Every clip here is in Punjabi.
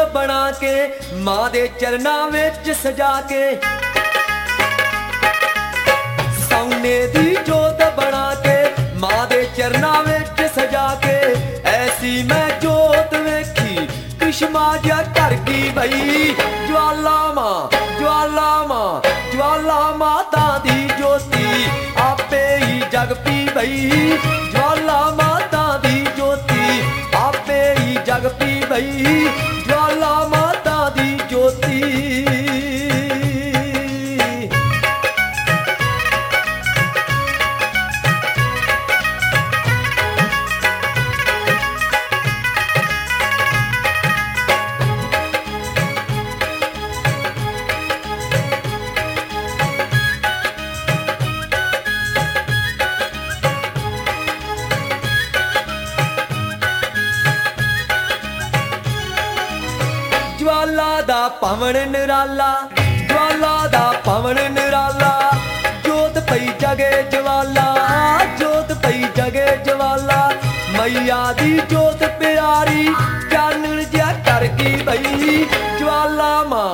ਬਣਾ ਕੇ ਮਾਂ ਦੇ ਚਰਨਾਂ ਵਿੱਚ ਸਜਾ ਕੇ ਸੋਨੇ ਦੀ ਜੋਤ ਬਣਾ ਕੇ ਮਾਂ ਦੇ ਚਰਨਾਂ ਵਿੱਚ ਸਜਾ ਕੇ ਐਸੀ ਮੈਂ ਜੋਤ ਵੇਖੀ ਕ੍ਰਿਸ਼ਮਾ ਜਿਹਾ ਕਰ ਗਈ ਬਈ ਜਵਾਲਾ ਮਾਂ ਜਵਾਲਾ ਮਾਤਾ ਦੀ ਜੋਤੀ ਆਪੇ ਹੀ ਜਗ ਪੀ ਬਈ ਜਵਾਲਾ ਮਾਤਾ ਦੀ ਜੋਤੀ ਆਪੇ ਹੀ ਜਗ ਪੀ ਬਈ ਜਵਾਲਾ ਮਾਤਾ ਦੀ ਜੋਤੀ ਜਵਾਲਾ ਦਾ ਪਵਨ ਨਿਰਾਲਾ ਜਵਾਲਾ ਦਾ ਪਵਨ ਨਿਰਾਲਾ ਜੋਤ ਪਈ ਜਗੇ ਜਵਾਲਾ ਜੋਤ ਪਈ ਜਗੇ ਜਵਾਲਾ ਮਈਆ ਦੀ ਜੋਤ ਪਿਆਰੀ ਚਾਨਣ ਜਿਹਾ ਕਰ ਗਈ ਬਈ ਜਵਾਲਾ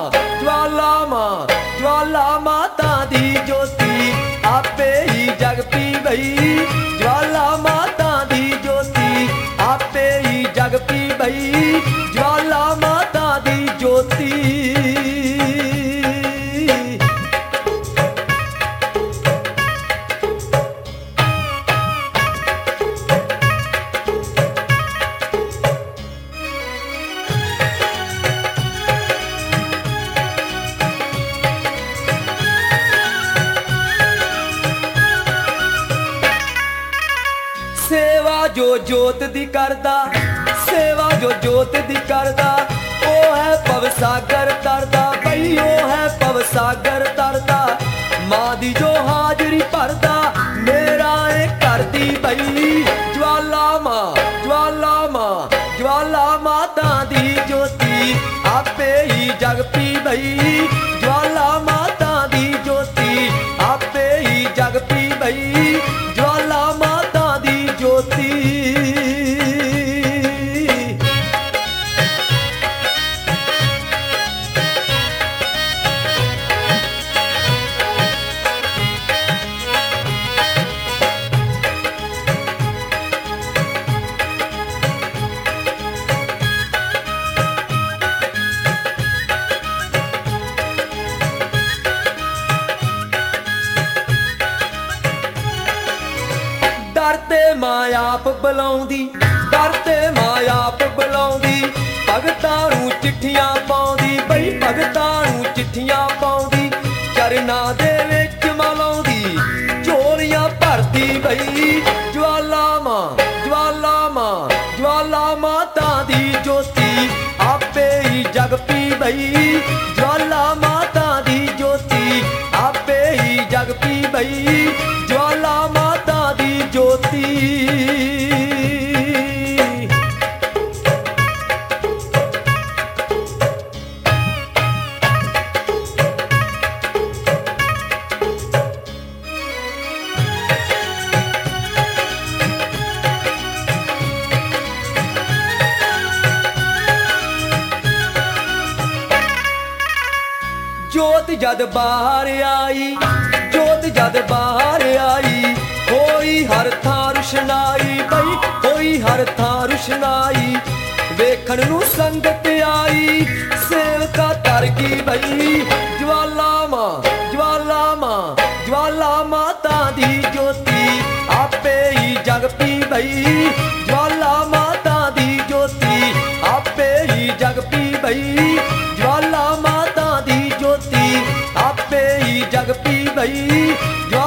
ਮਾਤਾ ਦੀ ਜੋਤੀ ਆਪੇ ਹੀ ਜਗ ਪੀ ਬਈ ਜਵਾਲਾ ਮਾਤਾ ਦੀ ਜੋਤੀ ਆਪੇ ਹੀ ਜਗ ਪੀ ਬਈ ਜਵਾਲਾ ਮਾਤਾ ਦੀ ਜੋਤੀ ਸੇਵਾ ਜੋ ਜੋਤ ਦੀ ਕਰਦਾ ਸੇਵਾ ਜੋ ਜੋਤ ਦੀ ਕਰਦਾ ਉਹ ਹੈ ਭਵ ਸਾਗਰ ਤਰਦਾ ਬਈ ਉਹ ਹੈ ਭਵ ਸਾਗਰ ਤਰਦਾ ਮਾਂ ਦੀ ਜੋ ਹਾਜ਼ਰੀ ਭਰਦਾ ਮੇਰਾ ਇਹ ਕਰਦੀ ਬਈ ਜਵਾਲਾ ਮਾਤਾ ਦੀ ਜੋਤੀ ਆਪੇ ਹੀ ਜਗ ਪੀ ਬਈ ਜਵਾਲਾ ਮਾਤਾ ਦੀ ਜੋਤੀ ਆਪੇ ਹੀ ਜਗ ਪੀ ਬਈ ਜਵਾਲਾ ਮਾਤਾ ਦੀ ਜੋਤੀ ਦਰ ਤੇ ਮਾਂ ਆਪ ਬੁਲਾਉਂਦੀ ਦਰ ਤੇ ਮਾਂ ਆਪ ਬੁਲਾਉਂਦੀ ਭਗਤਾਂ ਨੂੰ ਚਿੱਠੀਆਂ ਪਾਉਂਦੀ ਬਈ ਭਗਤਾਂ ਨੂੰ ਚਿੱਠੀਆਂ ਪਾਉਂਦੀ ਚਰਨਾਂ ਦੇ ਵਿੱਚ ਮਲਾਉਂਦੀ ਝੋਲੀਆਂ ਭਰਦੀ ਬਈ ਜਵਾਲਾ ਮਾਤਾ ਦੀ ਜੋਤੀ ਆਪੇ ਹੀ ਜਗ ਪੀ ਬਈ ਜਵਾਲਾ ਮਾਤਾ ਦੀ ਜੋਤੀ ਆਪੇ ਹੀ ਜਗ ਪੀ ਬਈ ਜਵਾਲਾ ਮਾਤਾ ਦੀ ਜੋਤੀ ਜੋਤ ਜਦ ਬਾਹਰ ਆਈ ਜੋਤ ਜਦ ਬਾਹਰ ਆਈ ਹੋਈ ਹਰ ਥਾਂ ਰੁਸ਼ਨਾਈ ਬਈ ਹੋਈ ਹਰ ਥਾਂ ਰੁਸ਼ਨਾਈ ਵੇਖਣ ਨੂੰ ਸੰਗਤ ਆਈ ਸੇਵਕਾ ਤਰ ਗਈ ਬਈ ਜਵਾਲਾ ਮਾਤਾ ਦੀ ਜੋਤੀ ਆਪੇ ਹੀ ਜਗ ਪੀ ਬਈ ਜਵਾਲਾ ਮਾਤਾ ਦੀ ਜੋਤੀ ਆਪੇ ਹੀ ਜਗ ਪੀ ਬਈ ਜਵਾਲਾ ਮਾਤਾ ਦੀ ਜੋਤੀ ਆਪੇ ਹੀ ਜਗ ਪੀ ਬਈ